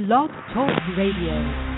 Blog Talk Radio.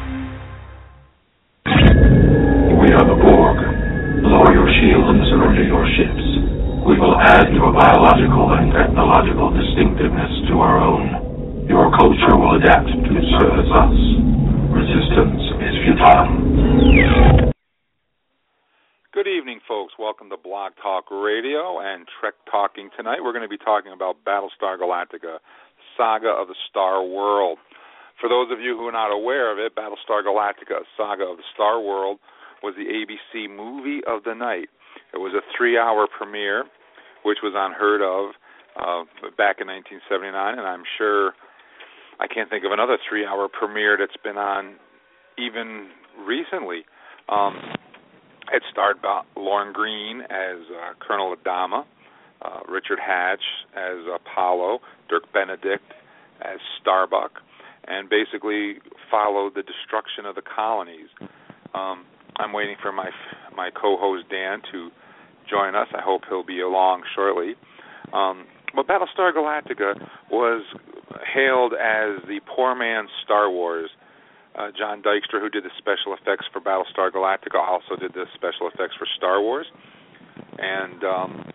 We are the Borg. Lower your shield and surrender your ships. We will add your biological and technological distinctiveness to our own. Your culture will adapt to service us. Resistance is futile. Good evening, folks. Welcome to Blog Talk Radio and Trek Talking. Tonight we're going to be talking about Battlestar Galactica, Saga of the Star World. For those of you who are not aware of it, Battlestar Galactica, Saga of the Star World, was the ABC movie of the night. It was a 3-hour premiere, which was unheard of back in 1979, and I'm sure I can't think of another 3-hour premiere that's been on even recently. It starred Lorne Greene as Colonel Adama, Richard Hatch as Apollo, Dirk Benedict as Starbuck, and basically followed the destruction of the colonies. I'm waiting for my co-host Dan to join us. I hope he'll be along shortly. But Battlestar Galactica was hailed as the poor man's Star Wars. John Dykstra, who did the special effects for Battlestar Galactica, also did the special effects for Star Wars. And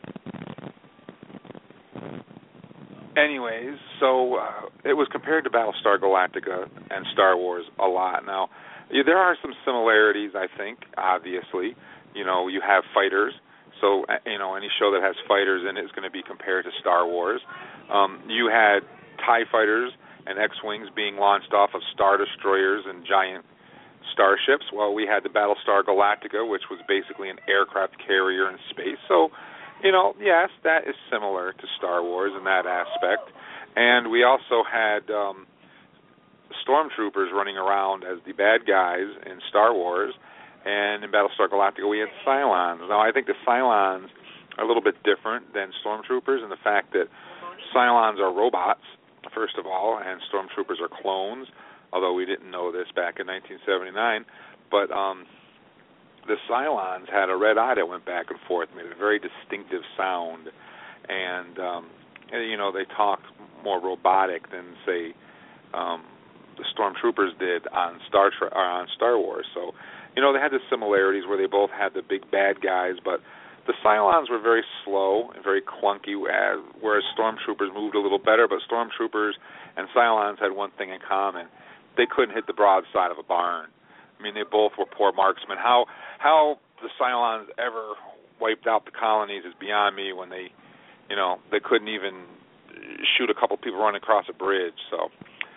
anyways, so it was compared to Battlestar Galactica and Star Wars a lot. Now, there are some similarities, I think, obviously. You know, you have fighters, so, you know, any show that has fighters in it is going to be compared to Star Wars. You had TIE fighters and X-Wings being launched off of Star Destroyers and giant starships. Well, we had the Battlestar Galactica, which was basically an aircraft carrier in space. So, you know, yes, that is similar to Star Wars in that aspect. And we also had stormtroopers running around as the bad guys in Star Wars. And in Battlestar Galactica, we had Cylons. Now, I think the Cylons are a little bit different than stormtroopers in the fact that Cylons are robots, first of all, and stormtroopers are clones, although we didn't know this back in 1979. But the Cylons had a red eye that went back and forth, made a very distinctive sound, and you know, they talked more robotic than, say, the Stormtroopers did on Star Wars. So, you know, they had the similarities where they both had the big bad guys, but the Cylons were very slow and very clunky, whereas Stormtroopers moved a little better. But Stormtroopers and Cylons had one thing in common: they couldn't hit the broadside of a barn. I mean, they both were poor marksmen. How the Cylons ever wiped out the colonies is beyond me. When they, you know, they couldn't even shoot a couple people running across a bridge. So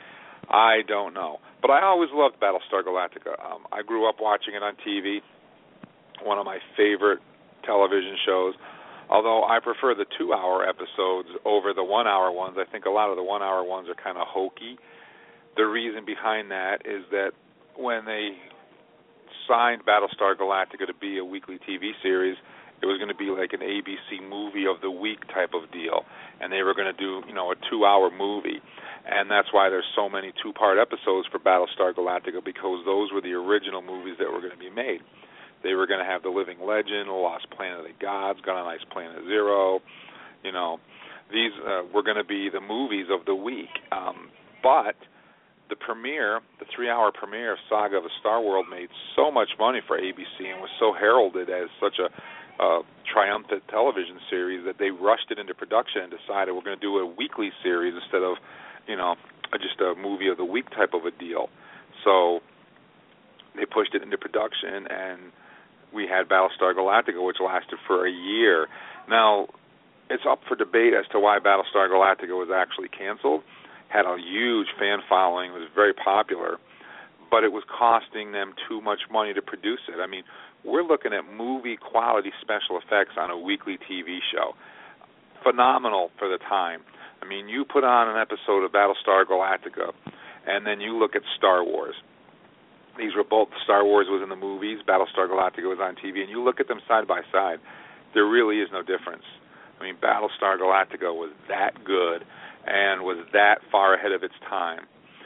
I don't know. But I always loved Battlestar Galactica. I grew up watching it on TV. One of my favorite television shows. Although I prefer the 2-hour episodes over the 1-hour ones. I think a lot of the 1-hour ones are kind of hokey. The reason behind that is that when they signed Battlestar Galactica to be a weekly TV series, it was going to be like an ABC movie of the week type of deal, and they were going to do, you know, a 2-hour movie, and that's why there's so many 2-part episodes for Battlestar Galactica, because those were the original movies that were going to be made. They were going to have The Living Legend, The Lost Planet of the Gods, Gone on Ice Planet Zero. You know, these were going to be the movies of the week, but the premiere, the 3-hour premiere of Saga of the Star World, made so much money for ABC and was so heralded as such a triumphant television series that they rushed it into production and decided we're going to do a weekly series instead of, you know, just a movie of the week type of a deal. So they pushed it into production, and we had Battlestar Galactica, which lasted for a year. Now, it's up for debate as to why Battlestar Galactica was actually canceled. Had a huge fan following, was very popular, but it was costing them too much money to produce it. I mean, we're looking at movie-quality special effects on a weekly TV show. Phenomenal for the time. I mean, you put on an episode of Battlestar Galactica, and then you look at Star Wars. These were both, Star Wars was in the movies, Battlestar Galactica was on TV, and you look at them side by side, there really is no difference. I mean, Battlestar Galactica was that good and was that far ahead of its time.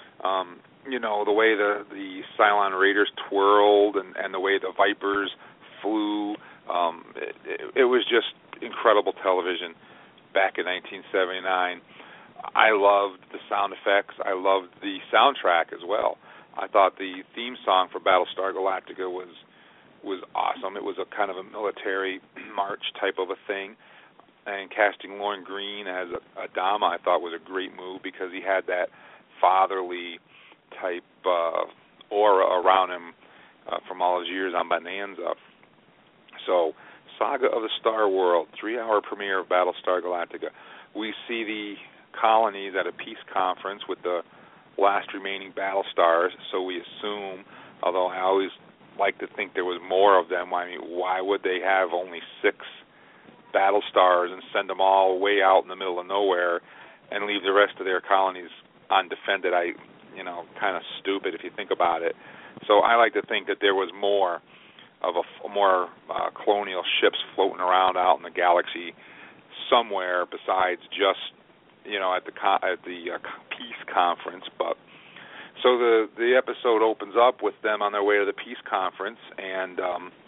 You know, the way the Cylon Raiders twirled and the way the Vipers flew, it was just incredible television back in 1979. I loved the sound effects. I loved the soundtrack as well. I thought the theme song for Battlestar Galactica was awesome. It was a kind of a military march type of a thing. And casting Lorne Greene as Adama, I thought was a great move because he had that fatherly type aura around him from all his years on Bonanza. So, Saga of the Star World, 3-hour premiere of Battlestar Galactica. We see the colonies at a peace conference with the last remaining battle stars, so we assume, although I always like to think there was more of them, I mean, why would they have only 6 battle stars and send them all way out in the middle of nowhere and leave the rest of their colonies undefended? Kind of stupid if you think about it. So I like to think that there was more of more colonial ships floating around out in the galaxy somewhere besides just at the peace conference. But so the episode opens up with them on their way to the peace conference, and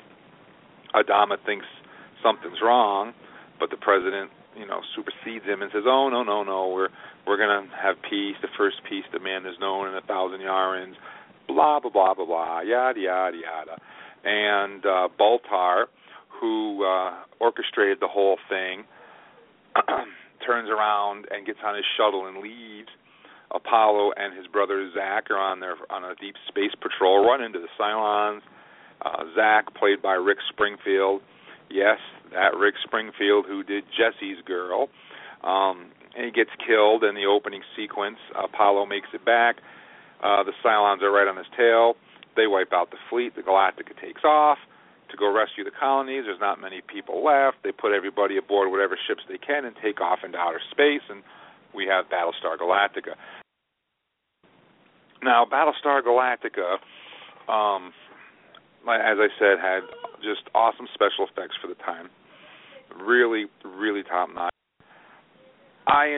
Adama thinks something's wrong, but the president supersedes him and says, "Oh no, we're gonna have peace, the first peace the man is known in 1,000 yards, blah blah blah blah blah, yada yada yada." And Baltar, who orchestrated the whole thing, turns around and gets on his shuttle and leaves. Apollo and his brother Zach are on a deep space patrol, run into the Cylons. Zach, played by Rick Springfield, yes, that Rick Springfield who did Jesse's Girl, and he gets killed in the opening sequence. Apollo makes it back. The Cylons are right on his tail. They wipe out the fleet. The Galactica takes off to go rescue the colonies. There's not many people left. They put everybody aboard whatever ships they can and take off into outer space, and we have Battlestar Galactica. Now, Battlestar Galactica, as I said, had just awesome special effects for the time. Really, really top-notch. I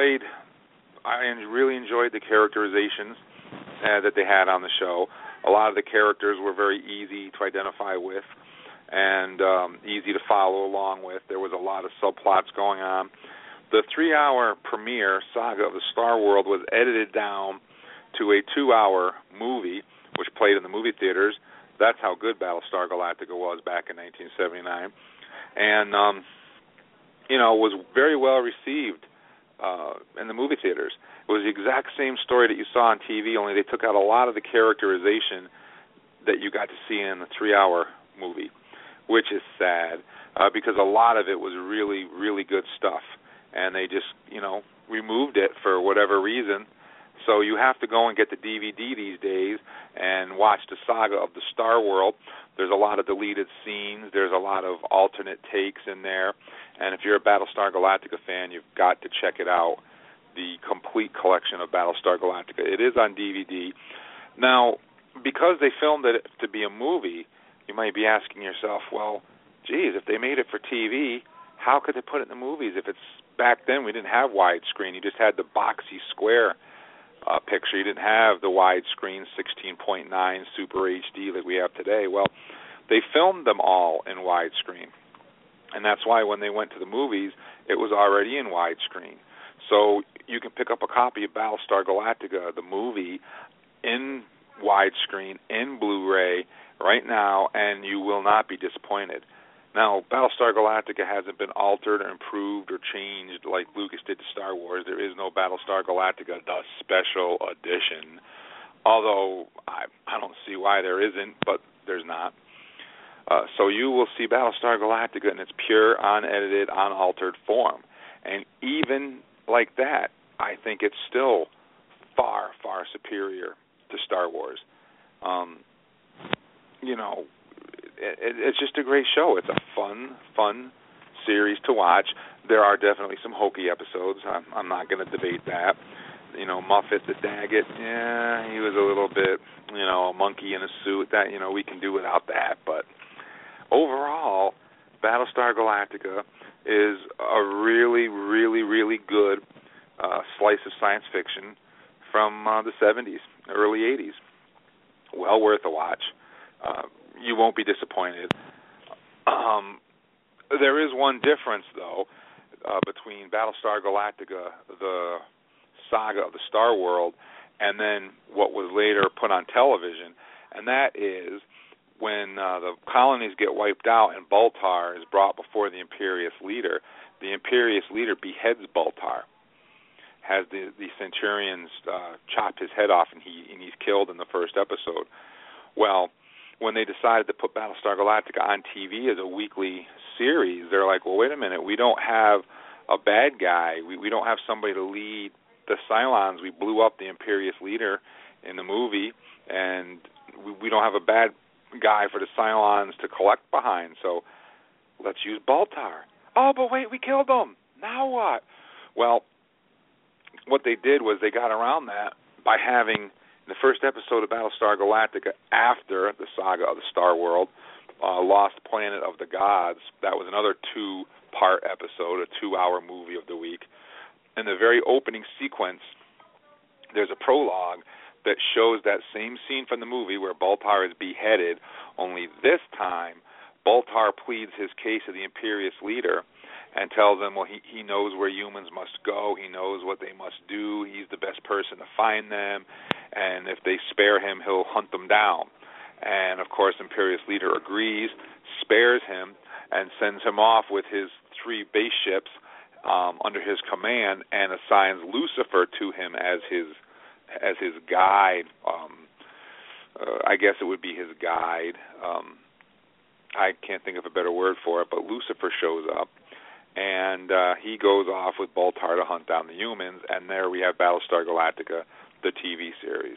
really enjoyed the characterizations that they had on the show. A lot of the characters were very easy to identify with and easy to follow along with. There was a lot of subplots going on. The 3-hour premiere, Saga of the Star World, was edited down to a 2-hour movie, which played in the movie theaters. That's how good Battlestar Galactica was back in 1979. And, was very well received in the movie theaters. It was the exact same story that you saw on TV, only they took out a lot of the characterization that you got to see in the 3-hour movie, which is sad because a lot of it was really, really good stuff. And they just, removed it for whatever reason. So you have to go and get the DVD these days and watch the Saga of the Star World. There's a lot of deleted scenes. There's a lot of alternate takes in there. And if you're a Battlestar Galactica fan, you've got to check it out, the complete collection of Battlestar Galactica. It is on DVD. Now, because they filmed it to be a movie, you might be asking yourself, well, geez, if they made it for TV, how could they put it in the movies? If it's back then, we didn't have widescreen. You just had the boxy square picture. You didn't have the widescreen 16.9 Super HD that we have today. Well, they filmed them all in widescreen, and that's why when they went to the movies, it was already in widescreen. So you can pick up a copy of Battlestar Galactica, the movie, in widescreen, in Blu-ray, right now, and you will not be disappointed. Now, Battlestar Galactica hasn't been altered or improved or changed like Lucas did to Star Wars. There is no Battlestar Galactica, the special edition, although I don't see why there isn't, but there's not. So you will see Battlestar Galactica in its pure, unedited, unaltered form. And even like that, I think it's still far, far superior to Star Wars. It's just a great show. It's a fun series to watch. There are definitely some hokey episodes. I'm not going to debate that. Moffat the Daggett, he was a little bit, a monkey in a suit. That, we can do without that. But overall, Battlestar Galactica is a really, really, really good slice of science fiction from the 70s, early 80s. Well worth a watch. You won't be disappointed. There is one difference, though, between Battlestar Galactica, the saga of the Star World and then what was later put on television, and that is when the colonies get wiped out and Baltar is brought before the Imperious leader. The Imperious leader beheads Baltar, has the Centurions chop his head off, and he's killed in the first episode. Well, when they decided to put Battlestar Galactica on TV as a weekly series, they're like, well, wait a minute, we don't have a bad guy. We don't have somebody to lead the Cylons. We blew up the Imperious leader in the movie, and we don't have a bad guy for the Cylons to collect behind, so let's use Baltar. Oh, but wait, we killed him. Now what? Well, what they did was they got around that by having the first episode of Battlestar Galactica after the saga of the Star World, Lost Planet of the Gods. That was another 2-part episode, a 2-hour movie of the week. In the very opening sequence, there's a prologue that shows that same scene from the movie where Baltar is beheaded, only this time Baltar pleads his case to the Imperious leader and tells them, well, he knows where humans must go, he knows what they must do, he's the best person to find them, and if they spare him, he'll hunt them down. And, of course, Imperious leader agrees, spares him, and sends him off with his 3 base ships under his command, and assigns Lucifer to him as his guide. I guess it would be his guide. I can't think of a better word for it, but Lucifer shows up, and he goes off with Baltar to hunt down the humans, and there we have Battlestar Galactica, the TV series.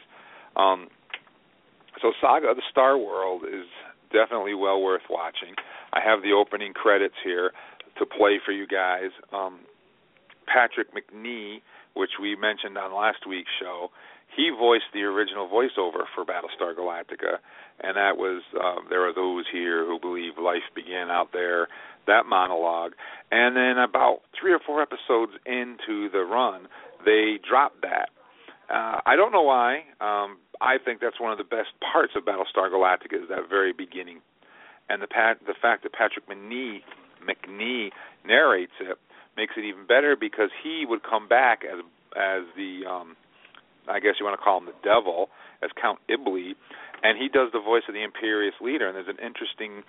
So Saga of the Star World is definitely well worth watching. I have the opening credits here to play for you guys. Patrick Macnee, which we mentioned on last week's show, he voiced the original voiceover for Battlestar Galactica, and that was there are those here who believe life began out there, that monologue. And then about 3 or 4 episodes into the run, they dropped that. I don't know why. I think that's one of the best parts of Battlestar Galactica is that very beginning. And the fact that Patrick Macnee narrates it makes it even better, because he would come back as the I guess you want to call him the devil, as Count Ibley, and he does the voice of the Imperious leader. And there's an interesting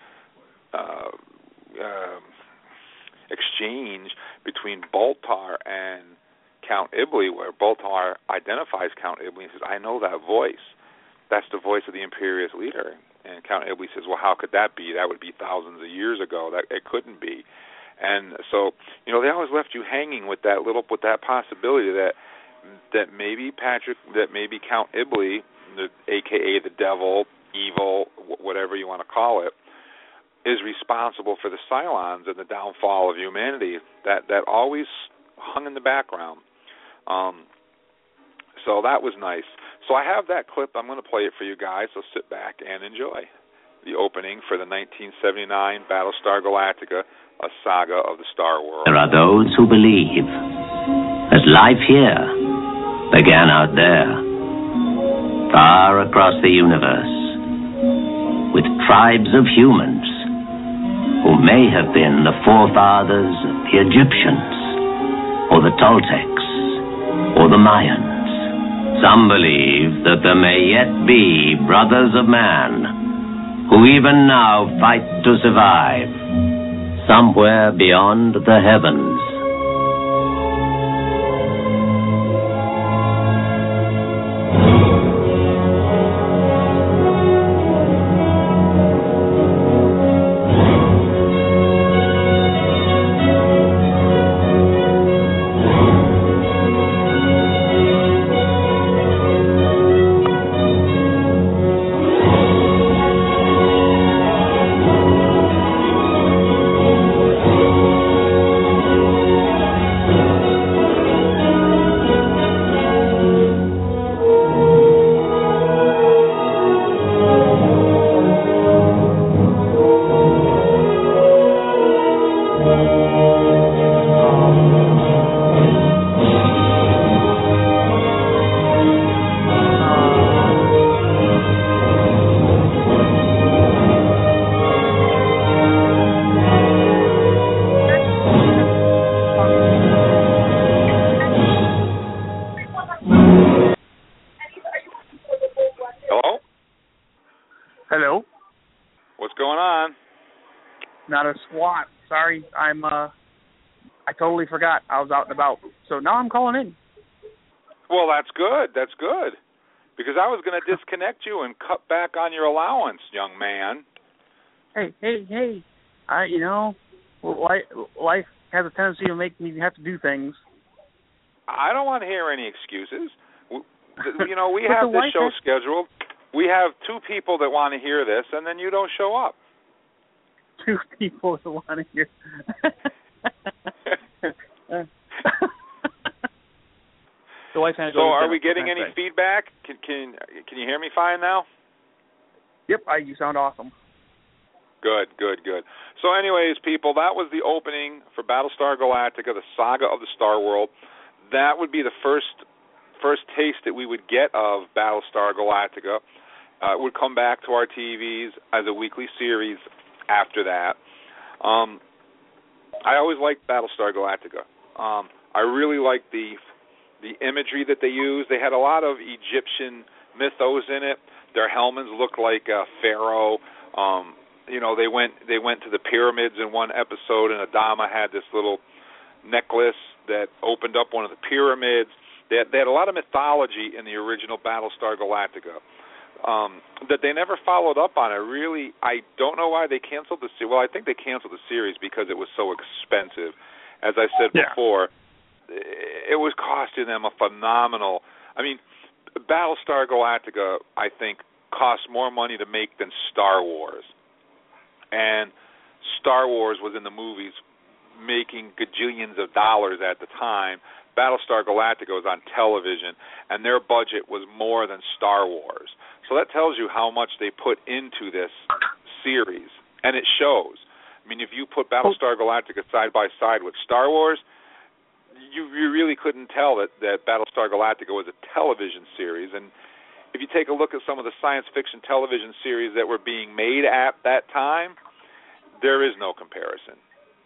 exchange between Baltar and Count Ibley, where Baltar identifies Count Ibley and says, I know that voice. That's the voice of the Imperious leader. And Count Ibley says, well, how could that be? That would be thousands of years ago. That it couldn't be. And so, they always left you hanging with that possibility that maybe Count Ibley, a.k.a. the devil, evil, whatever you want to call it, is responsible for the Cylons and the downfall of humanity. That always hung in the background. So that was nice. So I have that clip. I'm going to play it for you guys, so sit back and enjoy the opening for the 1979 Battlestar Galactica, a saga of the Star World. There are those who believe that life here began out there, far across the universe, with tribes of humans who may have been the forefathers of the Egyptians, or the Toltecs, or the Mayans. Some believe that there may yet be brothers of man who even now fight to survive somewhere beyond the heavens. Hello. What's going on? Not a squat. Sorry, I totally forgot. I was out and about. So now I'm calling in. Well, that's good. That's good. Because I was going to disconnect you and cut back on your allowance, young man. Hey. Life has a tendency to make me have to do things. I don't want to hear any excuses. We have this show scheduled. We have 2 people that want to hear this, and then you don't show up. 2 people that want to hear. So are we getting any feedback? Can you hear me fine now? Yep, you sound awesome. Good. So anyways, people, that was the opening for Battlestar Galactica, the Saga of the Star World. That would be the first taste that we would get of Battlestar Galactica. It would come back to our TVs as a weekly series after that. I always liked Battlestar Galactica. I really liked the imagery that they used. They had a lot of Egyptian mythos in it. Their helmets looked like Pharaoh. They went to the pyramids in one episode, and Adama had this little necklace that opened up one of the pyramids. They had a lot of mythology in the original Battlestar Galactica that they never followed up on. I don't know why they canceled the series. Well, I think they canceled the series because it was so expensive. As I said before, it was costing them a phenomenal... I mean, Battlestar Galactica, I think, cost more money to make than Star Wars. And Star Wars was in the movies making gajillions of dollars at the time. Battlestar Galactica was on television, and their budget was more than Star Wars. So that tells you how much they put into this series, and it shows. I mean, if you put Battlestar Galactica side by side with Star Wars, you really couldn't tell that Battlestar Galactica was a television series. And if you take a look at some of the science fiction television series that were being made at that time, there is no comparison.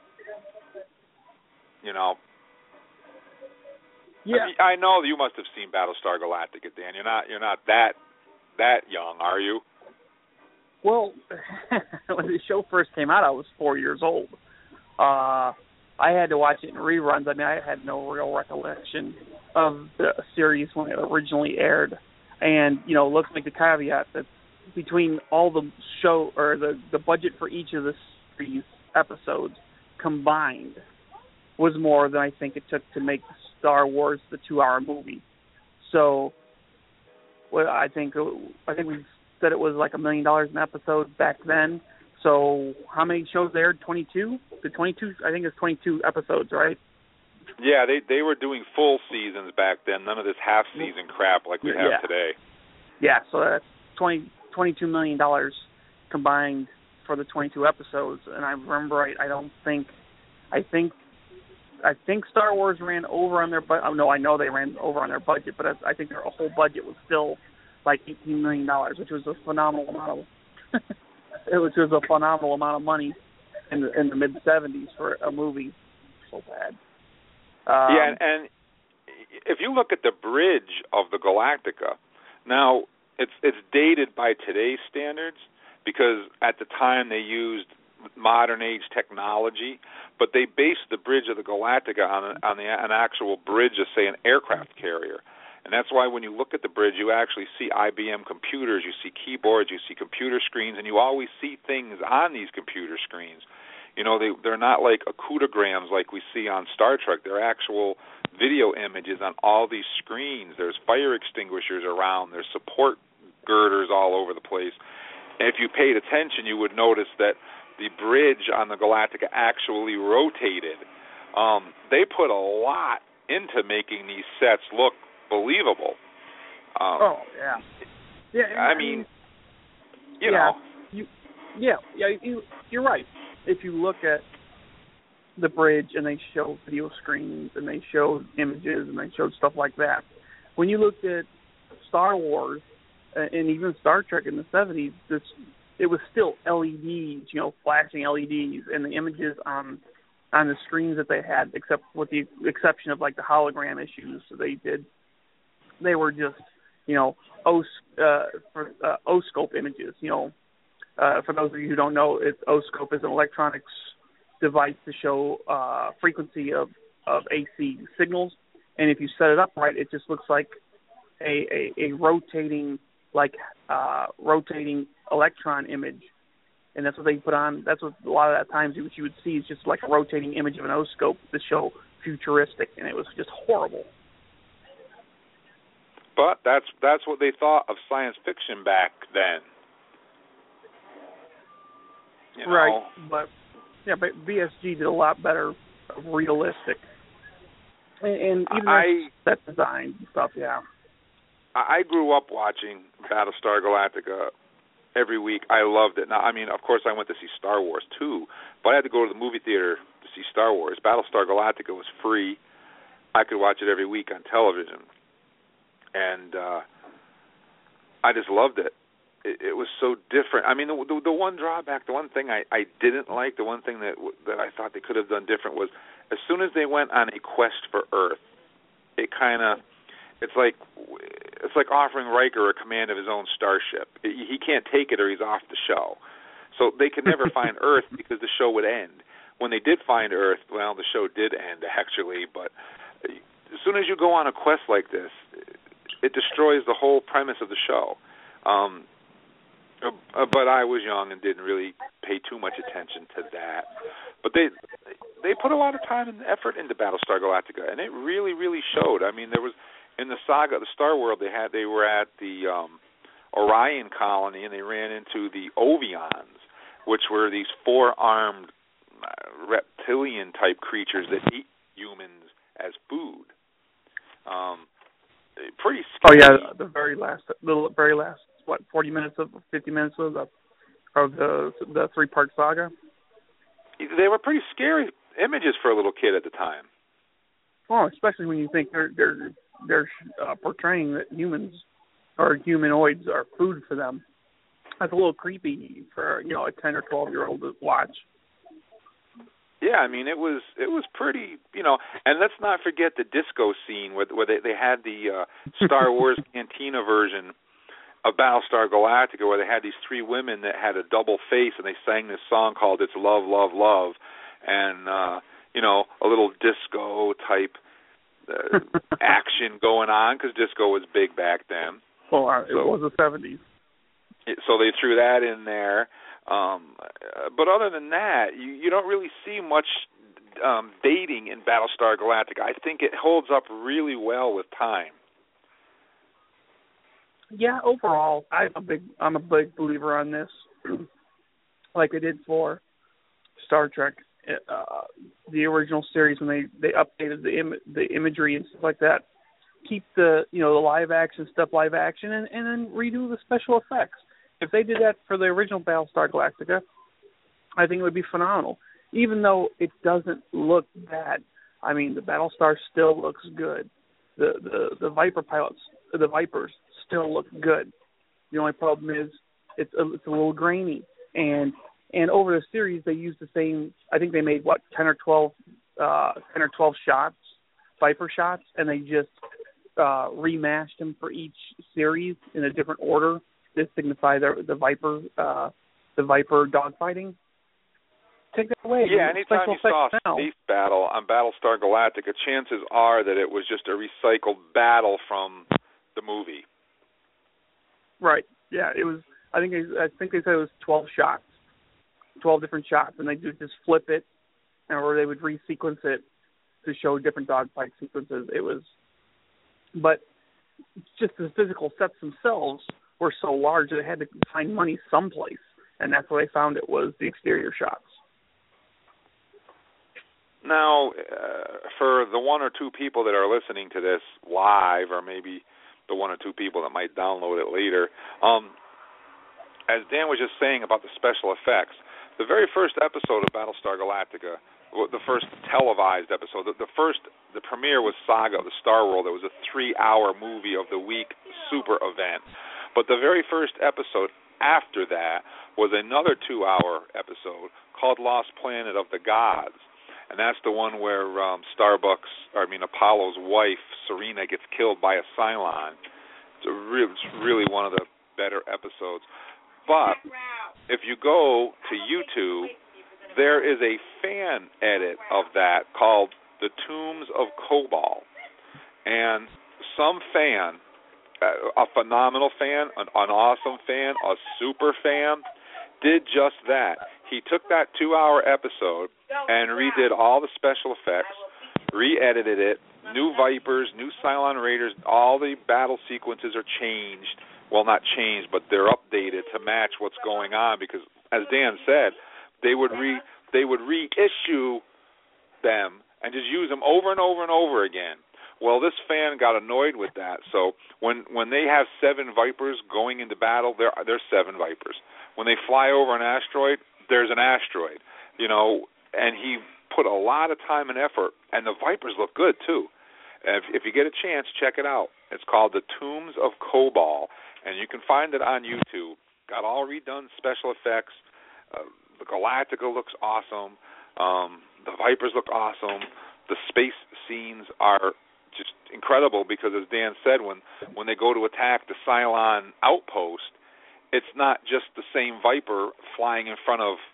Yeah. I know you must have seen Battlestar Galactica, Dan. You're not that young, are you? Well, when the show first came out, I was 4 years old. I had to watch it in reruns. I mean, I had no real recollection of the series when it originally aired. And, let's make the caveat that between all the show or the budget for each of the series episodes combined was more than I think it took to make Star Wars the 2-hour movie. So, I think we said it was like $1 million an episode back then. So, how many shows there aired? 22? I think it's 22 episodes, right? Yeah, they were doing full seasons back then. None of this half-season crap like we have today. Yeah, so that's $22 million combined for the 22 episodes. And I remember right, I think Star Wars ran over on their budget. Oh, no, I know they ran over on their budget, but I think their whole budget was still like $18 million, which was a phenomenal amount of money in the mid-'70s for a movie. So bad. And if you look at the bridge of the Galactica, now it's dated by today's standards because at the time they used modern age technology, but they based the bridge of the Galactica on an actual bridge of, say, an aircraft carrier. And that's why when you look at the bridge, you actually see IBM computers, you see keyboards, you see computer screens, and you always see things on these computer screens. They're not like acoudigrams like we see on Star Trek. They're actual video images on all these screens. There's fire extinguishers around. There's support girders all over the place. And if you paid attention, you would notice that the bridge on the Galactica actually rotated. They put a lot into making these sets look believable. You're right. If you look at the bridge and they show video screens and they show images and they show stuff like that, when you looked at Star Wars and even Star Trek in the 70s, it was still LEDs, flashing LEDs, and the images on the screens that they had, except with the exception of like the hologram issues they did, they were just, oscope images, For those of you who don't know, oscope is an electronics device to show frequency of AC signals, and if you set it up right, it just looks like a rotating rotating electron image, and that's what they put on. That's what a lot of that times what you would see is just like a rotating image of an oscope to show futuristic, and it was just horrible. But that's what they thought of science fiction back then. You know? Right, but VSG did a lot better of realistic, and even that design and stuff. Yeah, I grew up watching Battlestar Galactica every week. I loved it. Now, I mean, of course, I went to see Star Wars too, but I had to go to the movie theater to see Star Wars. Battlestar Galactica was free. I could watch it every week on television, and I just loved it. It was so different. I mean, the one drawback, the one thing I didn't like, the one thing that I thought they could have done different was as soon as they went on a quest for Earth, it's like offering Riker a command of his own starship. He can't take it or he's off the show. So they could never find Earth because the show would end. When they did find Earth, well, the show did end actually, but as soon as you go on a quest like this, it destroys the whole premise of the show. But I was young and didn't really pay too much attention to that. But they put a lot of time and effort into Battlestar Galactica, and it really, really showed. I mean, there was in the saga, the Star World, they were at the Orion colony, and they ran into the Ovions, which were these four-armed reptilian-type creatures that eat humans as food. Pretty scary. Oh yeah, the very last, 50 minutes of the three-part saga. They were pretty scary images for a little kid at the time. Oh, especially when you think they're portraying that humans or humanoids are food for them. That's a little creepy for a 10 or 12-year-old to watch. Yeah, I mean it was pretty, and let's not forget the disco scene where they had the Star Wars Cantina version of Battlestar Galactica, where they had these three women that had a double face, and they sang this song called "It's Love, Love, Love," and a little disco type action going on because disco was big back then. Well, it was the 70s. So they threw that in there. But other than that, you don't really see much dating in Battlestar Galactica. I think it holds up really well with time. Yeah, overall, I'm a big believer on this. Like they did for Star Trek, the original series when they updated the imagery and stuff like that. Keep the live action stuff live action and then redo the special effects. If they did that for the original Battlestar Galactica, I think it would be phenomenal. Even though it doesn't look bad, I mean the Battlestar still looks good. The Viper pilots, the Vipers, still look good. The only problem is it's a little grainy. And over the series they used the same. I think they made 10 or 12 shots, Viper shots, and they just remashed them for each series in a different order to signify the Viper dogfighting. Take that away. Yeah, anytime you saw a space battle on Battlestar Galactica, chances are that it was just a recycled battle from the movie. Right. Yeah, it was. I think they said it was 12 shots, 12 different shots, and they just flip it, or they would resequence it to show different dogfight sequences. It was, but just the physical sets themselves were so large that they had to find money someplace, and that's where they found it was the exterior shots. Now, for the one or two people that are listening to this live, or maybe the one or two people that might download it later, as Dan was just saying about the special effects, the very first episode of Battlestar Galactica, the first televised episode, the premiere was Saga of the Star World. It was a 3-hour movie of the week super event. But the very first episode after that was another 2-hour episode called Lost Planet of the Gods. And that's the one where Apollo's wife, Serena, gets killed by a Cylon. It's really one of the better episodes. But if you go to YouTube, there is a fan edit of that called The Tombs of Kobol. And some fan, a phenomenal fan, an awesome fan, a super fan, did just that. He took that 2-hour episode and redid all the special effects, re-edited it, new Vipers, new Cylon Raiders, all the battle sequences are changed. Well, not changed, but they're updated to match what's going on because, as Dan said, they would reissue them and just use them over and over and over again. Well, this fan got annoyed with that, so when they have 7 Vipers going into battle, there's 7 Vipers. When they fly over an asteroid, there's an asteroid, and he put a lot of time and effort, and the Vipers look good, too. If you get a chance, check it out. It's called The Tombs of Kobol, and you can find it on YouTube. Got all redone special effects. The Galactica looks awesome. The Vipers look awesome. The space scenes are just incredible because, as Dan said, when they go to attack the Cylon outpost, it's not just the same Viper flying in front of,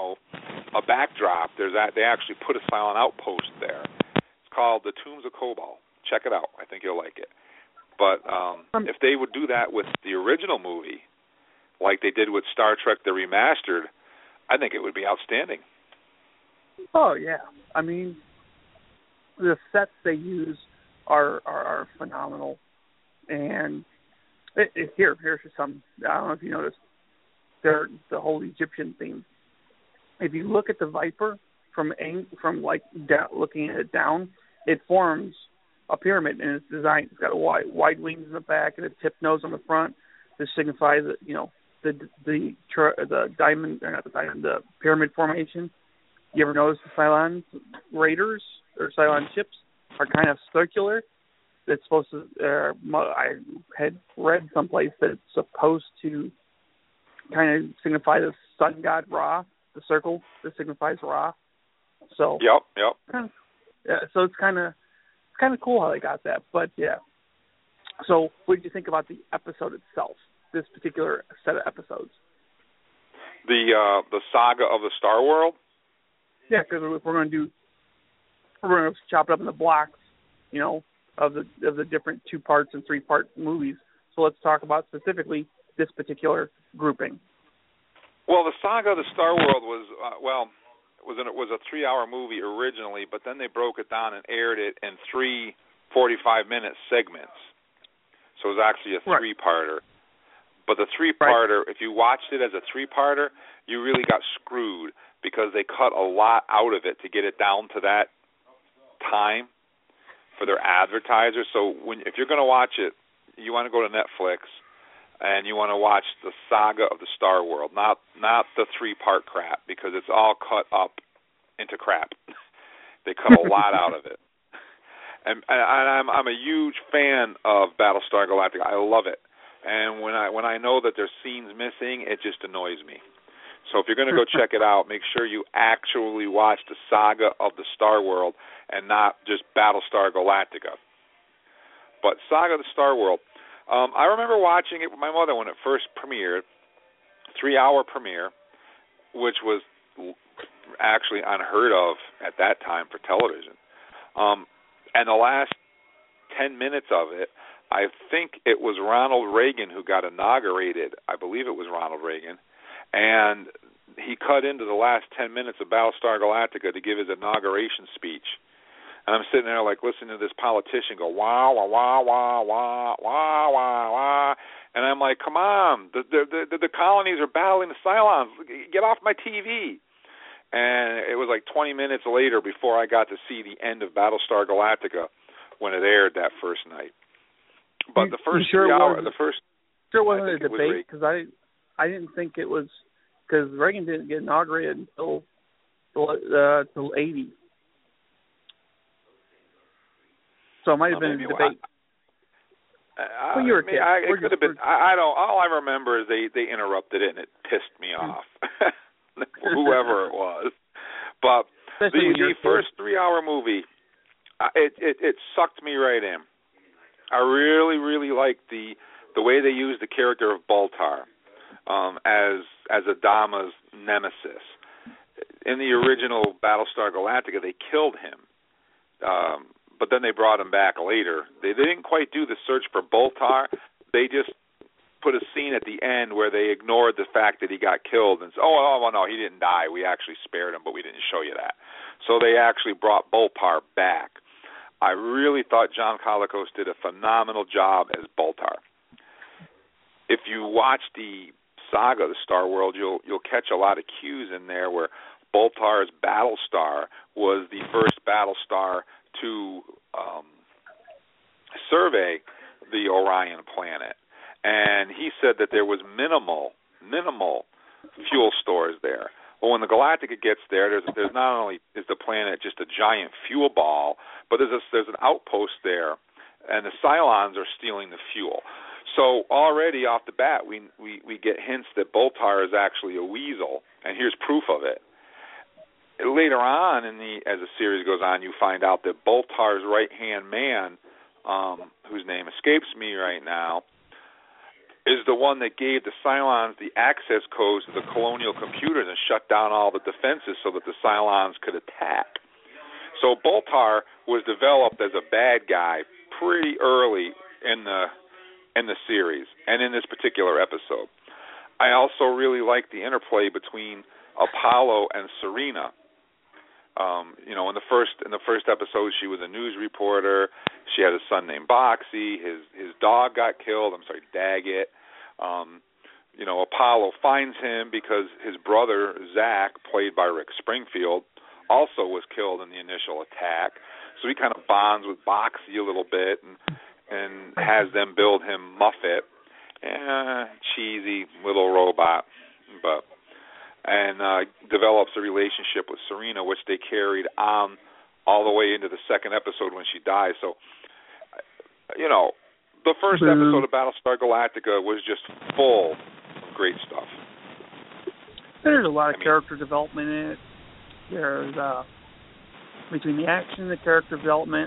a backdrop. They actually put a Cylon outpost there. It's called The Tombs of Kobol. Check it out. I think you'll like it. But if they would do that with the original movie, like they did with Star Trek the Remastered, I think it would be outstanding. Oh, yeah. I mean, the sets they use are phenomenal. And here's some, I don't know if you noticed, the whole Egyptian theme. If you look at the Viper from down, looking at it down, it forms a pyramid in its design. It's got wide wings in the back and a tip nose on the front to signify that, the diamond, or not the diamond, the pyramid formation. You ever notice the Cylon Raiders or Cylon ships are kind of circular? It's supposed to, I had read someplace that it's supposed to kind of signify the sun god Ra, the circle that signifies Ra. So Yep. So it's kind of cool how they got that. But yeah. So what did you think about the episode itself? This particular set of episodes. The saga of the Star World. Yeah, because we're going to chop it up in the blocks, of the different 2-part and 3-part movies. So let's talk about specifically this particular grouping. Well, the saga of the Star World was a 3-hour movie originally, but then they broke it down and aired it in 3 45-minute segments. So it was actually a 3-parter. But the 3-parter, if you watched it as a 3-parter, you really got screwed because they cut a lot out of it to get it down to that time for their advertisers. So if you're going to watch it, you want to go to Netflix and you want to watch the saga of the Star World, not the 3-part crap, because it's all cut up into crap. They cut a lot out of it. And I'm a huge fan of Battlestar Galactica. I love it. And when I know that there's scenes missing, it just annoys me. So if you're going to go check it out, make sure you actually watch the saga of the Star World and not just Battlestar Galactica. But saga of the Star World, I remember watching it with my mother when it first premiered, 3-hour premiere, which was actually unheard of at that time for television. And the last 10 minutes of it, I think it was Ronald Reagan who got inaugurated. I believe it was Ronald Reagan. And he cut into the last 10 minutes of Battlestar Galactica to give his inauguration speech. And I'm sitting there listening to this politician go, wah, wah, wah, wah, wah, wah, wah, wah. And I'm like, come on, the colonies are battling the Cylons. Get off my TV. And it was 20 minutes later before I got to see the end of Battlestar Galactica when it aired that first night. But the first 3 hours, Sure wasn't a debate, because I didn't think it was, because Reagan didn't get inaugurated until 80. So it might have been a debate. You were a kid. It could have been. I don't. All I remember is they interrupted it and it pissed me off. Whoever it was. But the first 3-hour movie, it sucked me right in. I really, really liked the way they used the character of Baltar. as Adama's nemesis. In the original Battlestar Galactica, they killed him, but then they brought him back later. They didn't quite do the search for Boltar. They just put a scene at the end where they ignored the fact that he got killed and said, oh, no, he didn't die. We actually spared him, but we didn't show you that. So they actually brought Boltar back. I really thought John Colicos did a phenomenal job as Boltar. If you watch the saga of the Star World, you'll catch a lot of cues in there where Boltar's Battlestar was the first Battlestar to survey the Orion planet. And he said that there was minimal fuel stores there. Well, when the Galactica gets there, there's not only is the planet just a giant fuel ball, but there's an outpost there, and the Cylons are stealing the fuel. So already off the bat, we get hints that Boltar is actually a weasel, and here's proof of it. Later on, as the series goes on, you find out that Boltar's right-hand man, whose name escapes me right now, is the one that gave the Cylons the access codes to the colonial computers and shut down all the defenses so that the Cylons could attack. So Boltar was developed as a bad guy pretty early in the series and in this particular episode. I also really like the interplay between Apollo and Serena. In the first episode, she was a news reporter. She had a son named Boxy. His dog got killed. Daggett. Apollo finds him because his brother Zach, played by Rick Springfield, also was killed in the initial attack. So he kind of bonds with Boxy a little bit and has them build him Muffet, cheesy little robot, and develops a relationship with Serena, which they carried on all the way into the second episode when she dies. So, the first episode of Battlestar Galactica was just full of great stuff. There's a lot of character development in it. There's between the action and the character development.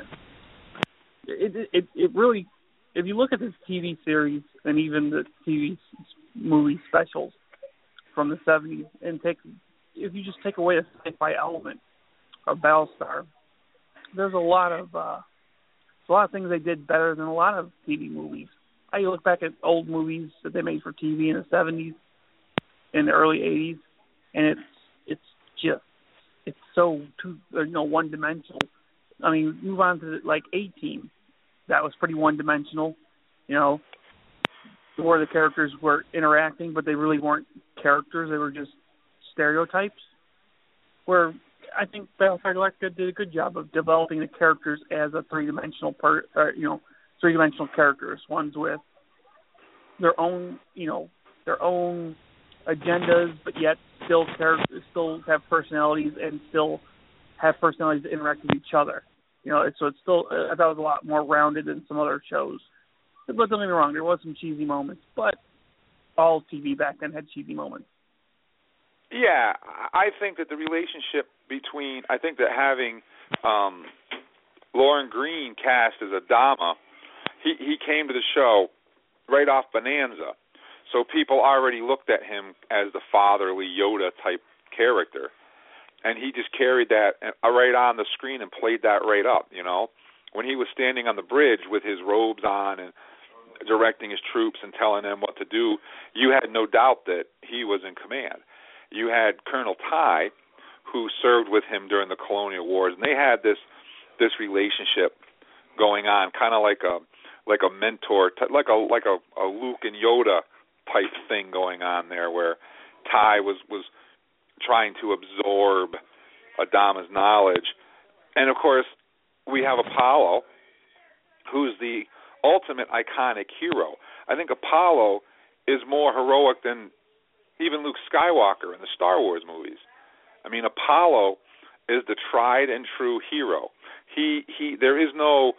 It really, if you look at this TV series and even the TV movie specials from the 70s, and if you just take away the sci-fi element of Battlestar, there's a lot of things they did better than a lot of TV movies. I look back at old movies that they made for TV in the 70s, in the early 80s, and it's so one-dimensional. I mean, move on to A-Team. That was pretty one-dimensional, where the characters were interacting, but they really weren't characters. They were just stereotypes. Where I think Battlestar Galactica did a good job of developing the characters as a three-dimensional characters, ones with their own agendas, but yet still have personalities and still have personalities that interact with each other. So it's still, I thought it was a lot more rounded than some other shows. But don't get me wrong, there was some cheesy moments, but all TV back then had cheesy moments. Yeah, I think that the relationship I think that having Lauren Green cast as Adama, he came to the show right off Bonanza, so people already looked at him as the fatherly Yoda-type character, and he just carried that right on the screen and played that right up, When he was standing on the bridge with his robes on and directing his troops and telling them what to do, you had no doubt that he was in command. You had Colonel Ty, who served with him during the Colonial Wars, and they had this relationship going on, kind of like a mentor, like a Luke and Yoda type thing going on there, where Ty was trying to absorb Adama's knowledge. And of course, we have Apollo, who's the ultimate iconic hero. I think Apollo is more heroic than even Luke Skywalker in the Star Wars movies. I mean, Apollo is the tried and true hero. There is no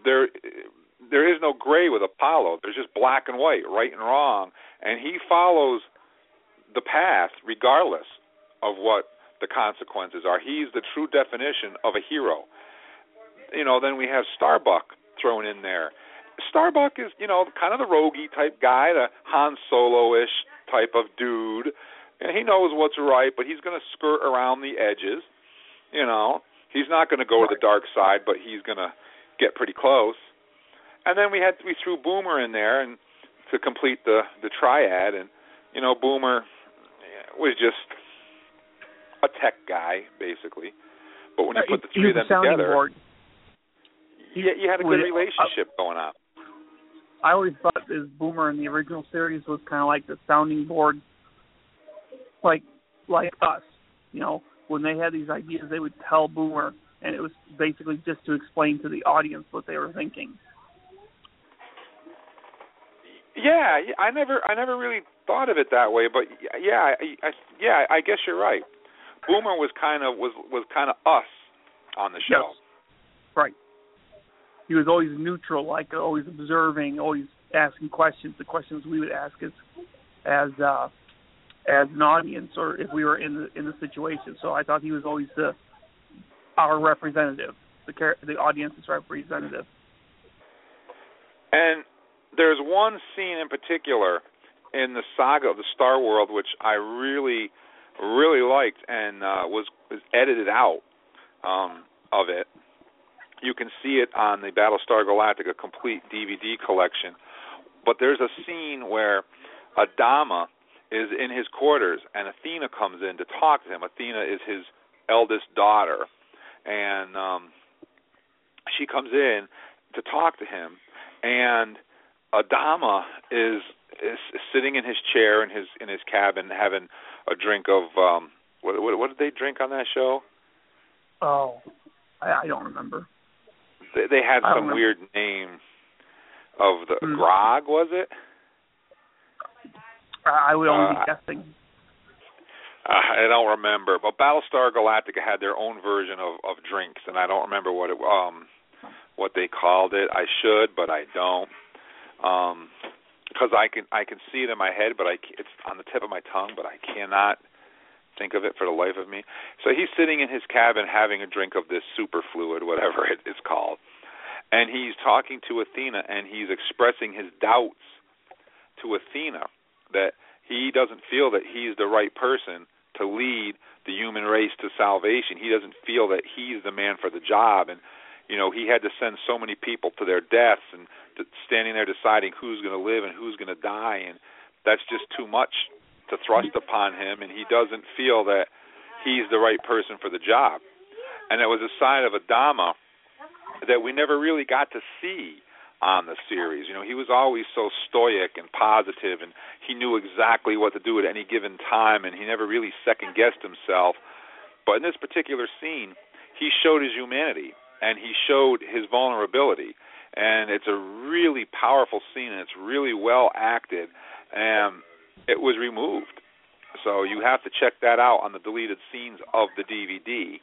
gray with Apollo. There's just black and white, right and wrong, and he follows the path regardless of what the consequences are. He's the true definition of a hero. Then we have Starbuck thrown in there. Starbuck is, kind of the roguey type guy, the Han Solo-ish type of dude. And he knows what's right, but he's going to skirt around the edges. You know, he's not going to go to the dark side, but he's going to get pretty close. And then we threw Boomer in there and to complete the triad. And you know, Boomer was just a tech guy basically. But when you put the three of them together, you had a good relationship going on. I always thought this Boomer in the original series was kind of like the sounding board, like us. You know, when they had these ideas, they would tell Boomer, and it was basically just to explain to the audience what they were thinking. Yeah, I never really thought of it that way, but yeah, I guess you're right. Boomer was kind of us on the show. Yes. Right. He was always neutral, like always observing, always asking questions. The questions we would ask as an audience, or if we were in the situation. So I thought he was always our representative, the audience's representative. And there's one scene in particular in the saga of the Star World which I really, really liked and was edited out of it. You can see it on the Battlestar Galactica complete DVD collection. But there's a scene where Adama is in his quarters and Athena comes in to talk to him. Athena is his eldest daughter. And she comes in to talk to him. And Adama is sitting in his chair in his cabin having a drink of what did they drink on that show? Oh, I don't remember. They had some weird name of the grog, was it? I would only be guessing. I don't remember, but Battlestar Galactica had their own version of drinks, and I don't remember what they called it. I should, but I don't, because I can see it in my head, but it's on the tip of my tongue, but I cannot think of it for the life of me. So he's sitting in his cabin having a drink of this super fluid, whatever it is called, and he's talking to Athena, and he's expressing his doubts to Athena that he doesn't feel that he's the right person to lead the human race to salvation. He doesn't feel that he's the man for the job, and you know, he had to send so many people to their deaths and standing there deciding who's going to live and who's going to die, and that's just too much to thrust upon him, and he doesn't feel that he's the right person for the job. And it was a side of Adama that we never really got to see on the series. You know, he was always so stoic and positive, and he knew exactly what to do at any given time, and he never really second-guessed himself. But in this particular scene, he showed his humanity, and he showed his vulnerability. And it's a really powerful scene, and it's really well acted, and it was removed. So you have to check that out on the deleted scenes of the DVD.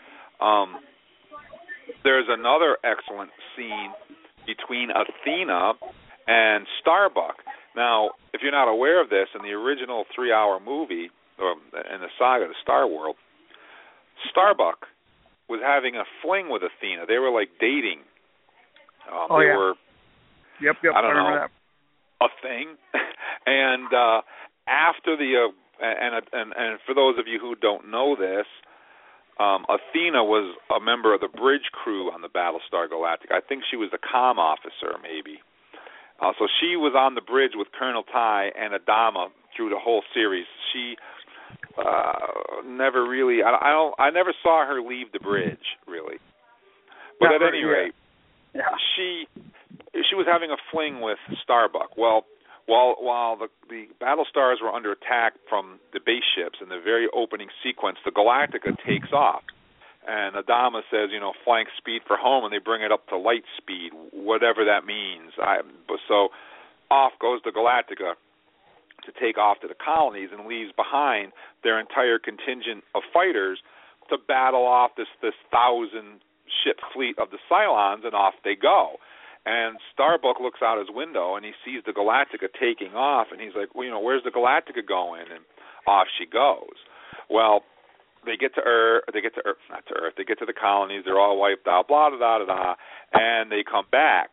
There's another excellent scene between Athena and Starbuck. Now, if you're not aware of this, in the original 3-hour movie, or in the saga, the Star World, Starbuck was having a fling with Athena. They were like dating. They were, Yep. I don't know, that. a thing. And after the and for those of you who don't know this, Athena was a member of the bridge crew on the Battlestar Galactica. I think she was the comm officer, maybe. So she was on the bridge with Colonel Ty and Adama through the whole series. She never really. I never saw her leave the bridge, really. But at any rate, she was having a fling with Starbuck. Well, while the Battlestars were under attack from the base ships in the very opening sequence, the Galactica takes off. And Adama says, flank speed for home, and they bring it up to light speed, whatever that means. So off goes the Galactica to take off to the colonies and leaves behind their entire contingent of fighters to battle off this 1,000-ship fleet of the Cylons, and off they go. And Starbuck looks out his window, and he sees the Galactica taking off, and he's like, where's the Galactica going? And off she goes. Well, they get to Earth, they get to the colonies, they're all wiped out, blah, blah, blah, blah, and they come back.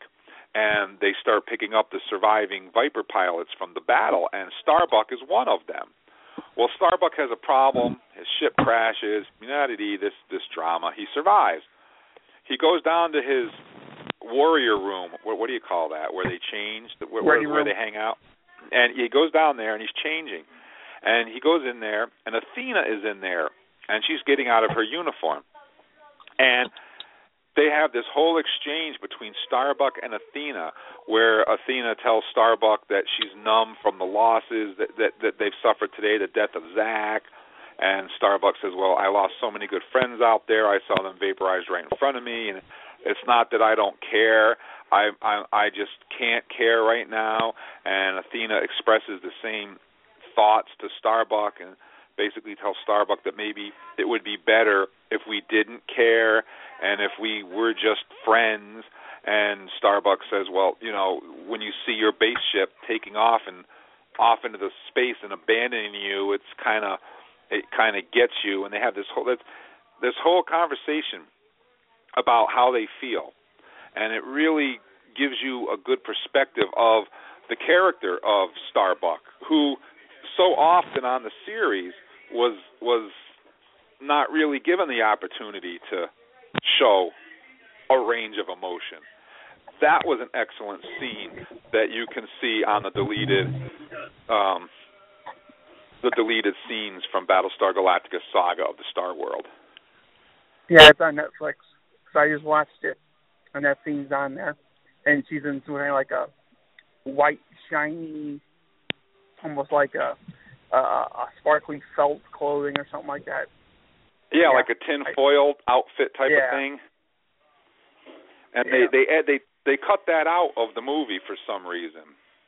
and they start picking up the surviving Viper pilots from the battle, and Starbuck is one of them. Well, Starbuck has a problem. His ship crashes. This drama. He survives. He goes down to his warrior room. What do you call that? Where they change? Where they hang out? And he goes down there, and he's changing. And he goes in there, and Athena is in there, and she's getting out of her uniform. And they have this whole exchange between Starbuck and Athena, where Athena tells Starbuck that she's numb from the losses that they've suffered today, the death of Zach. And Starbuck says, well, I lost so many good friends out there. I saw them vaporized right in front of me, and it's not that I don't care. I just can't care right now. And Athena expresses the same thoughts to Starbuck and basically tells Starbuck that maybe it would be better if we didn't care and if we were just friends. And Starbuck says, well, when you see your base ship taking off into the space and abandoning you, it kind of gets you. And they have this whole conversation about how they feel, and it really gives you a good perspective of the character of Starbuck, who so often on the series was not really given the opportunity to show a range of emotion. That was an excellent scene that you can see on the deleted scenes from Battlestar Galactica Saga of the Star World. Yeah, it's on Netflix. So I just watched it, and that scene's on there. And she's in wearing like a white, shiny, almost like a sparkly felt clothing or something like that. Yeah, like a tin-foil outfit type of thing. And they cut that out of the movie for some reason.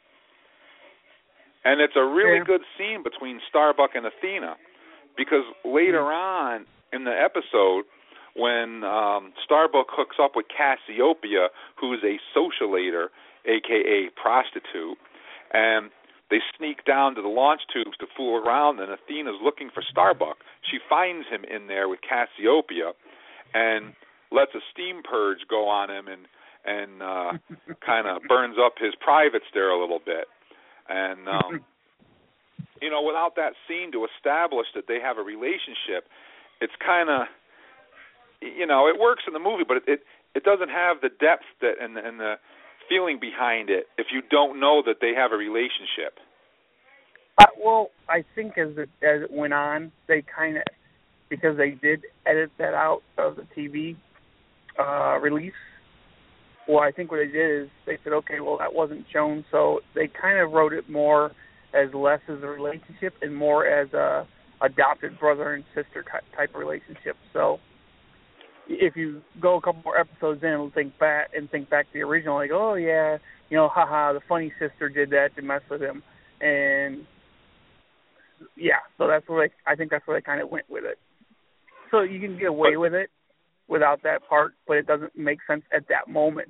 And it's a really good scene between Starbuck and Athena, because later on in the episode, when Starbuck hooks up with Cassiopeia, who's a socialator, a.k.a. prostitute, and they sneak down to the launch tubes to fool around, and Athena's looking for Starbuck. She finds him in there with Cassiopeia and lets a steam purge go on him and kind of burns up his privates there a little bit. And, without that scene to establish that they have a relationship, it's kind of, it works in the movie, but it doesn't have the depth and the feeling behind it if you don't know that they have a relationship. Well, I think as it went on, they kind of, because they did edit that out of the TV release. Well, I think what they did is they said, okay, well, that wasn't shown, so they kind of wrote it more as less as a relationship and more as a adopted brother and sister type of relationship. So if you go a couple more episodes in and think back to the original, like, oh yeah, haha, the funny sister did that to mess with him, and yeah, so that's where I think that's where they kind of went with it. So you can get away with it without that part, but it doesn't make sense at that moment.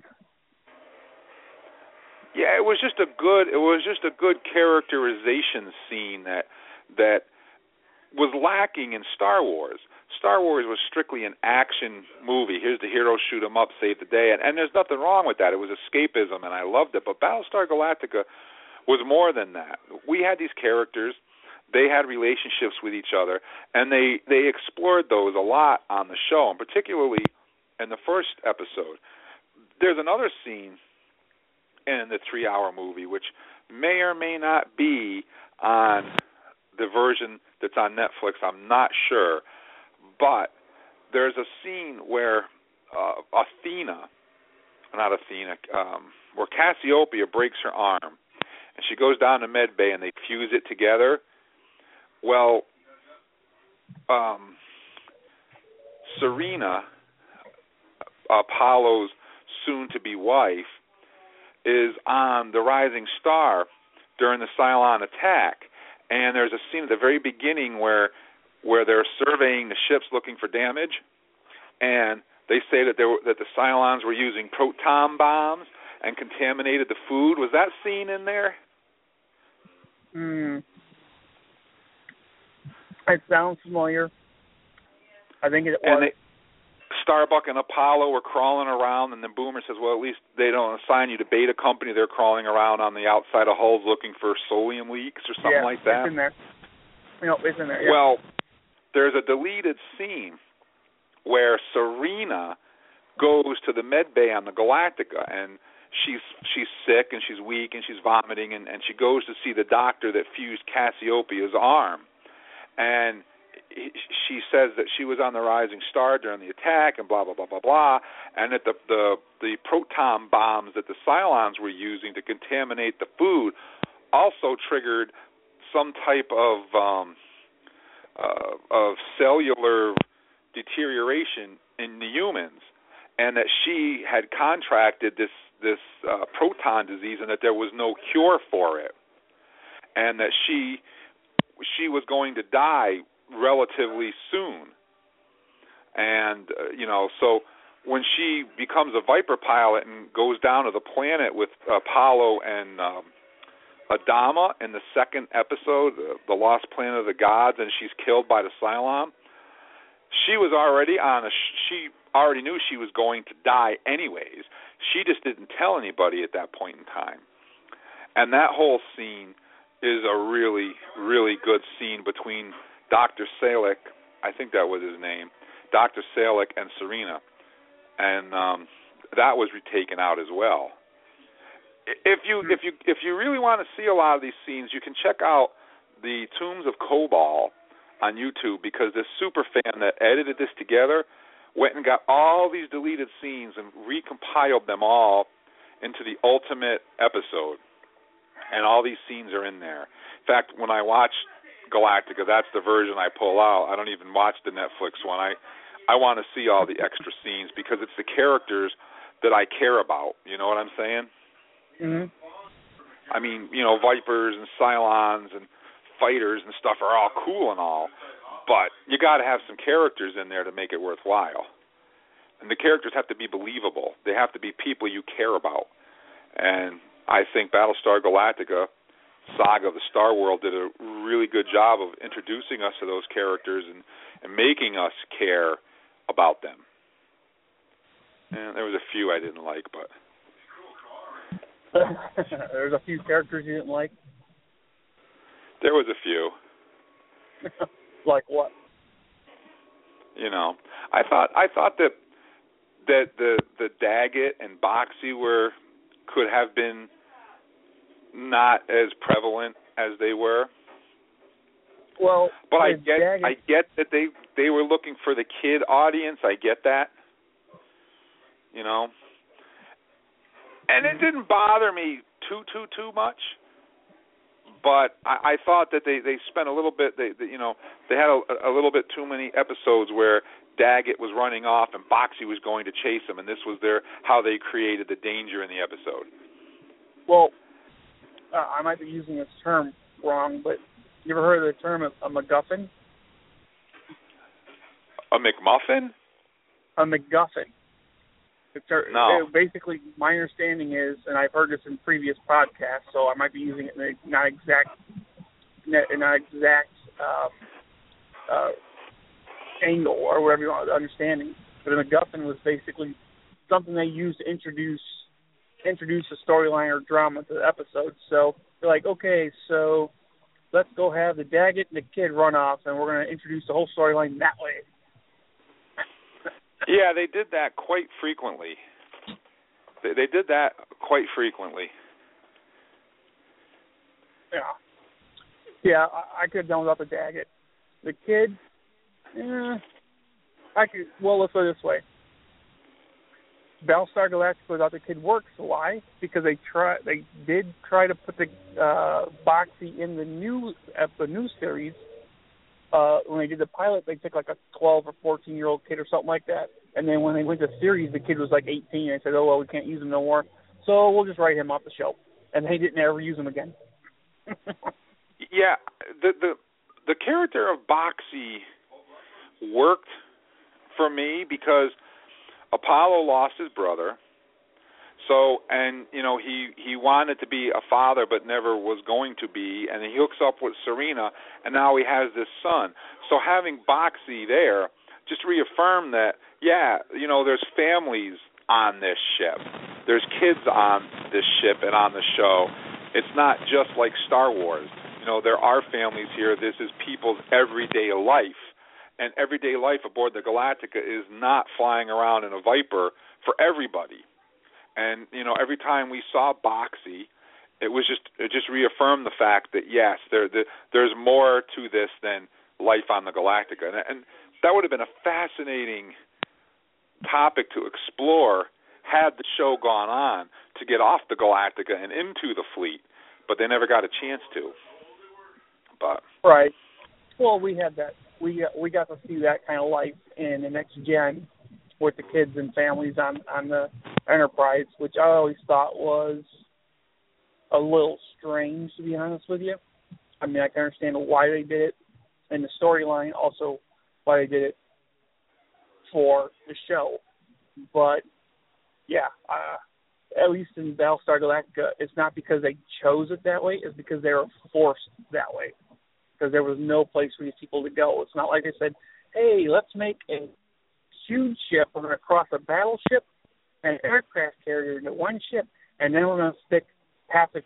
Yeah, it was just a good characterization scene that was lacking in Star Wars. Star Wars was strictly an action movie. Here's the hero, shoot 'em up, save the day, and there's nothing wrong with that. It was escapism, and I loved it. But Battlestar Galactica was more than that. We had these characters. They had relationships with each other, and they explored those a lot on the show, and particularly in the first episode. There's another scene in the 3-hour movie, which may or may not be on the version that's on Netflix. I'm not sure. But there's a scene where where Cassiopeia breaks her arm, and she goes down to medbay, and they fuse it together. Well, Serena, Apollo's soon-to-be wife, is on the Rising Star during the Cylon attack, and there's a scene at the very beginning where they're surveying the ships looking for damage, and they say that the Cylons were using proton bombs and contaminated the food. Was that scene in there? It sounds familiar. I think it was. And Starbuck and Apollo were crawling around, and then Boomer says, well, at least they don't assign you to Beta Company. They're crawling around on the outside of hulls looking for solium leaks or something like that. Yeah, it's in there. It's in there, yeah. Well, there's a deleted scene where Serena goes to the med bay on the Galactica, and she's sick and she's weak and she's vomiting, and she goes to see the doctor that fused Cassiopeia's arm. And she says that she was on the Rising Star during the attack and blah, blah, blah, blah, blah, and that the proton bombs that the Cylons were using to contaminate the food also triggered some type of cellular deterioration in the humans, and that she had contracted this proton disease and that there was no cure for it, and that she was going to die relatively soon. And, so when she becomes a Viper pilot and goes down to the planet with Apollo and Adama in the second episode, The Lost Planet of the Gods, and she's killed by the Cylon, she was already she already knew she was going to die anyways. She just didn't tell anybody at that point in time. And that whole scene is a really, really good scene between Dr. Salek, I think that was his name, Dr. Salek and Serena. And that was retaken out as well. If you really want to see a lot of these scenes, you can check out the Tombs of Kobol on YouTube, because this super fan that edited this together went and got all these deleted scenes and recompiled them all into the ultimate episode. And all these scenes are in there. In fact, when I watch Galactica, that's the version I pull out. I don't even watch the Netflix one. I want to see all the extra scenes because it's the characters that I care about. You know what I'm saying? Mm-hmm. I mean, Vipers and Cylons and fighters and stuff are all cool and all, but you got to have some characters in there to make it worthwhile. And the characters have to be believable. They have to be people you care about. And I think Battlestar Galactica, Saga of the Star World, did a really good job of introducing us to those characters and making us care about them. And there was a few I didn't like, but there's a few characters you didn't like. There was a few. Like what? I thought that the Daggett and Boxy could have been not as prevalent as they were. Well, but I get that they were looking for the kid audience. I get that. And it didn't bother me too much. But I thought that they spent a little bit. They had a little bit too many episodes where Daggett was running off and Boxy was going to chase him, and this was how they created the danger in the episode. Well, I might be using this term wrong, but you ever heard of the term a MacGuffin? A McMuffin? A MacGuffin. No. Basically, my understanding is, and I've heard this in previous podcasts, so I might be using it in a not exact angle or whatever you want, understanding. But a MacGuffin was basically something they used to introduce a storyline or drama to the episode. So they're like, okay, so let's go have the Daggett and the kid run off, and we're going to introduce the whole storyline that way. Yeah, they did that quite frequently. They did that quite frequently. Yeah, I could have done without the Daggett. The kid, I could. Well, let's put it this way. Battlestar Galactica without the kid works. Why? Because they did try to put the Boxy in the new series. When they did the pilot, they took like a 12 or 14-year-old kid or something like that. And then when they went to series, the kid was like 18. And they said, oh, well, we can't use him no more. So we'll just write him off the show. And they didn't ever use him again. Yeah, the character of Boxy worked for me because Apollo lost his brother. So, and, he wanted to be a father but never was going to be, and he hooks up with Serena, and now he has this son. So having Boxy there just reaffirmed that, yeah, there's families on this ship. There's kids on this ship and on the show. It's not just like Star Wars. There are families here. This is people's everyday life. And everyday life aboard the Galactica is not flying around in a Viper for everybody. And, every time we saw Boxy, it just reaffirmed the fact that, yes, there's more to this than life on the Galactica. And that would have been a fascinating topic to explore had the show gone on to get off the Galactica and into the fleet, but they never got a chance to. But right. Well, we had that. We got to see that kind of life in the Next Gen with the kids and families on the Enterprise, which I always thought was a little strange, to be honest with you. I mean, I can understand why they did it in the storyline, also why they did it for the show. But, yeah, at least in Battlestar Galactica, it's not because they chose it that way. It's because they were forced that way. Because there was no place for these people to go. It's not like they said, hey, let's make a huge ship. We're going to cross a battleship and an aircraft carrier into one ship, and then we're going to stick half the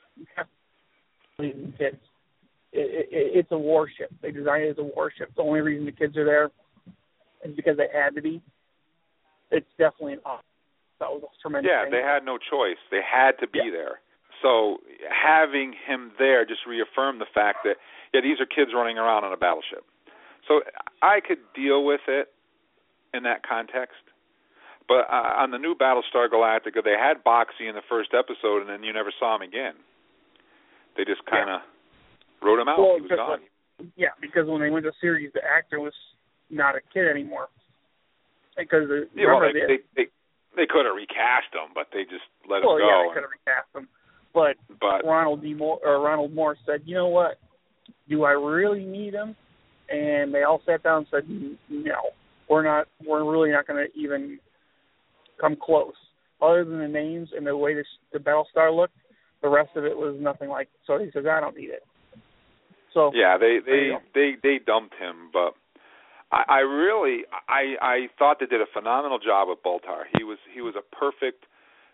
kids. It's a warship. They designed it as a warship. The only reason the kids are there is because they had to be. It's definitely an honor. That was a tremendous thing. They had no choice. They had to be there. So having him there just reaffirmed the fact that, these are kids running around on a battleship. So I could deal with it in that context. But on the new Battlestar Galactica, they had Boxy in the first episode, and then you never saw him again. They just kind of wrote him out. He was gone. Because when they went to series, the actor was not a kid anymore. Because they could have recast him, but they just let him go. They could have recast him. But Ronald Moore said, you know what? Do I really need him? And they all sat down and said, no, we're really not going to even come close. Other than the names and the way the Battlestar looked, the rest of it was nothing like. So he says, I don't need it. So they dumped him, but I thought they did a phenomenal job with Boltar. He was a perfect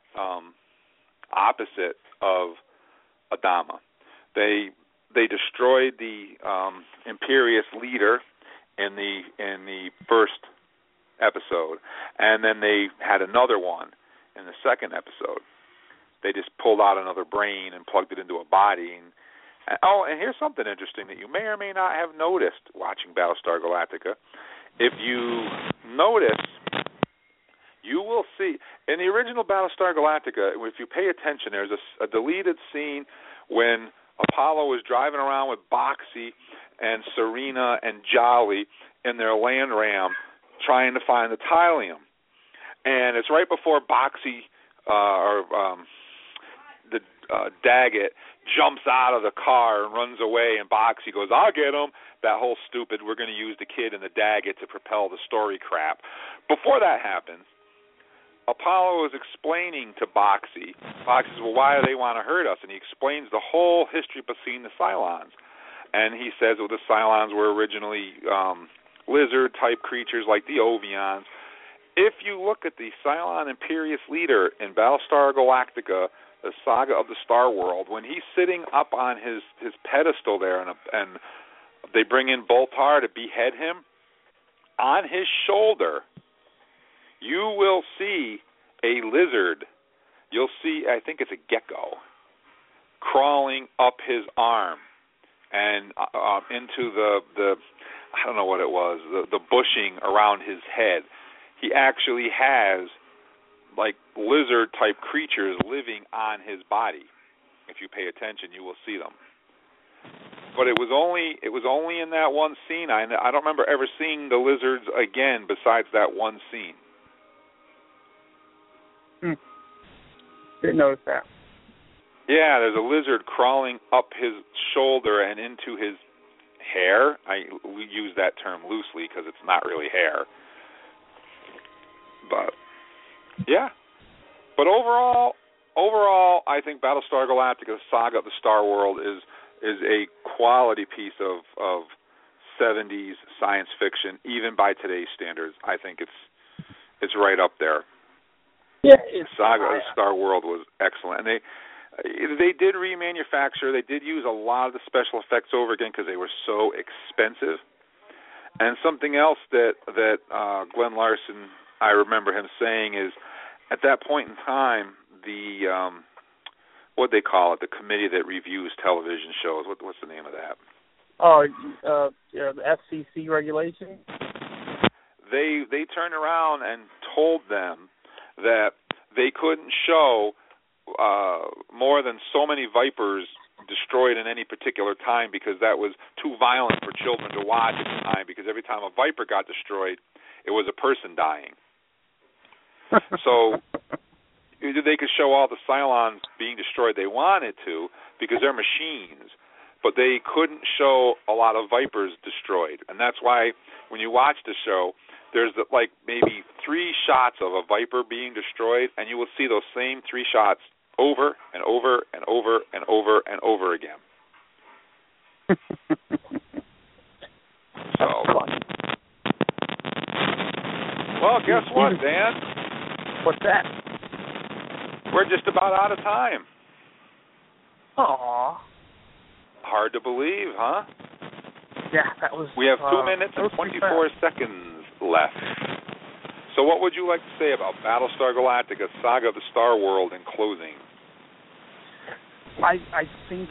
opposite of Adama. They destroyed the Imperious leader in the first episode, and then they had another one in the second episode. They just pulled out another brain and plugged it into a body. And here's something interesting that you may or may not have noticed watching Battlestar Galactica. If you notice, you will see in the original Battlestar Galactica, if you pay attention, there's a deleted scene when Apollo was driving around with Boxy and Serena and Jolly in their land ram trying to find the Tylium. And it's right before Boxy Daggett jumps out of the car and runs away, and Boxy goes, I'll get him. That whole stupid, we're going to use the kid and the Daggett to propel the story crap. Before that happens, Apollo is explaining to Boxy. Boxy says, well, why do they want to hurt us? And he explains the whole history between the Cylons. And he says, well, the Cylons were originally lizard-type creatures like the Ovions. If you look at the Cylon Imperious leader in Battlestar Galactica, the Saga of the Star World, when he's sitting up on his pedestal there and they bring in Boltar to behead him, on his shoulder you will see a lizard. You'll see, I think it's a gecko, crawling up his arm and into the I don't know what it was, the bushing around his head. He actually has like lizard-type creatures living on his body. If you pay attention, you will see them. But it was only in that one scene. I don't remember ever seeing the lizards again besides that one scene. Didn't notice that. Yeah, there's a lizard crawling up his shoulder and into his hair. We use that term loosely because it's not really hair. But yeah. But overall, I think Battlestar Galactica: Saga of the Star World is a quality piece of '70s science fiction, even by today's standards. I think it's right up there. Yeah, Saga of the Star World was excellent, and they did remanufacture. They did use a lot of the special effects over again because they were so expensive. And something else that Glenn Larson, I remember him saying, is at that point in time, the what they call it, the committee that reviews television shows. What's the name of that? Oh, the FCC regulation. They turned around and told them that they couldn't show more than so many Vipers destroyed in any particular time because that was too violent for children to watch at the time, because every time a Viper got destroyed, it was a person dying. So they could show all the Cylons being destroyed they wanted to because they're machines, but they couldn't show a lot of Vipers destroyed. And that's why when you watch the show, there's like maybe 3 shots of a Viper being destroyed, and you will see those same 3 shots over and over and over and over and over again. So, well, guess what, Dan? What's that? We're just about out of time. Aww. Hard to believe, huh? Yeah, that was... We have 2 minutes and 24 seconds left. So what would you like to say about Battlestar Galactica, Saga of the Star World in closing? I think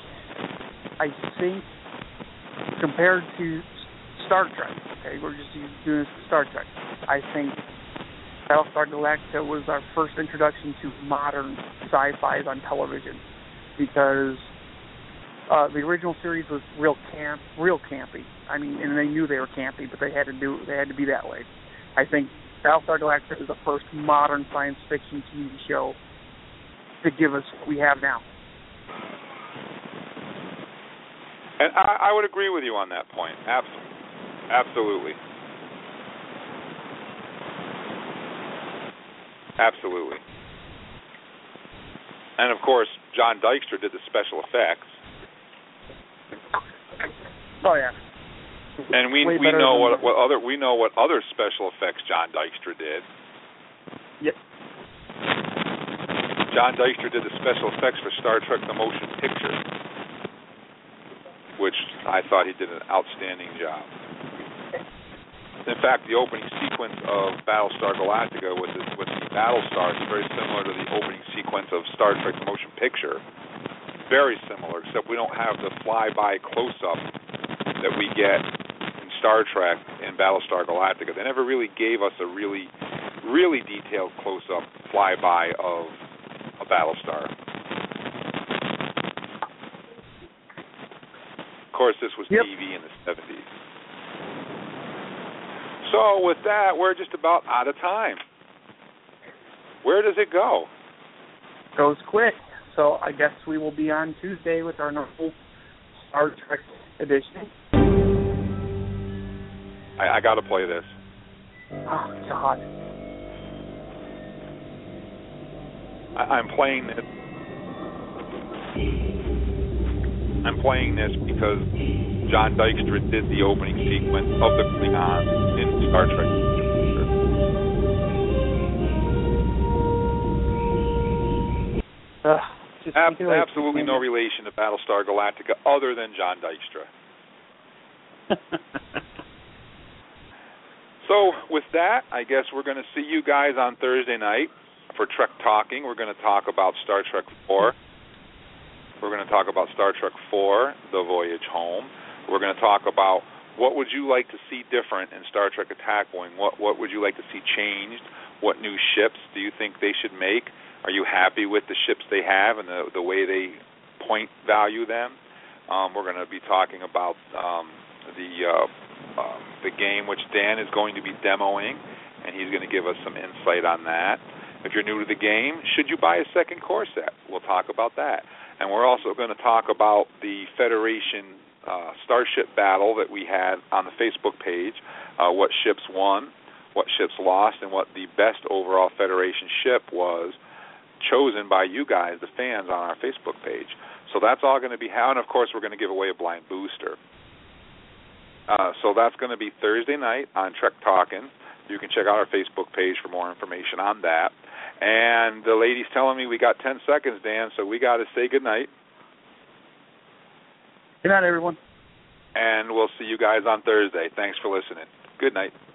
compared to Star Trek, okay, we're just doing Star Trek, I think Battlestar Galactica was our first introduction to modern sci-fi on television, because the original series was real campy. I mean, and they knew they were campy, but they had to be that way. I think Battlestar Galactica is the first modern science fiction TV show to give us what we have now. And I would agree with you on that point. Absolutely. Absolutely. And of course, John Dykstra did the special effects. Oh yeah. And we know what other special effects John Dykstra did. Yep. John Dykstra did the special effects for Star Trek: The Motion Picture, which I thought he did an outstanding job. In fact, the opening sequence of Battlestar Galactica with the Battlestar is very similar to the opening sequence of Star Trek: The Motion Picture. Very similar, except we don't have the flyby close-up that we get in Star Trek and Battlestar Galactica. They never really gave us a really, really detailed close-up flyby of a Battlestar. Of course, this was TV in the 70s. So with that, we're just about out of time. Where does it go? Goes quick. So I guess we will be on Tuesday with our normal Star Trek edition. I got to play this. Oh, God. I'm playing this. I'm playing this because John Dykstra did the opening sequence of the Klingons in Star Trek. Absolutely no relation to Battlestar Galactica other than John Dykstra. So with that, I guess we're going to see you guys on Thursday night for Trek Talking. We're going to talk about Star Trek 4. We're going to talk about Star Trek 4, The Voyage Home. We're going to talk about what would you like to see different in Star Trek Attack Wing? What would you like to see changed? What new ships do you think they should make? Are you happy with the ships they have and the way they point value them? We're going to be talking about the game, which Dan is going to be demoing, and he's going to give us some insight on that. If you're new to the game, should you buy a second core set? We'll talk about that. And we're also going to talk about the Federation starship battle that we had on the Facebook page, what ships won, what ships lost, and what the best overall Federation ship was chosen by you guys, the fans, on our Facebook page. So that's all going to be how, and of course we're going to give away a blind booster. So that's going to be Thursday night on Trek Talkin'. You can check out our Facebook page for more information on that. And the lady's telling me we got 10 seconds, Dan, so we got to say goodnight. Good night, everyone. And we'll see you guys on Thursday. Thanks for listening. Good night.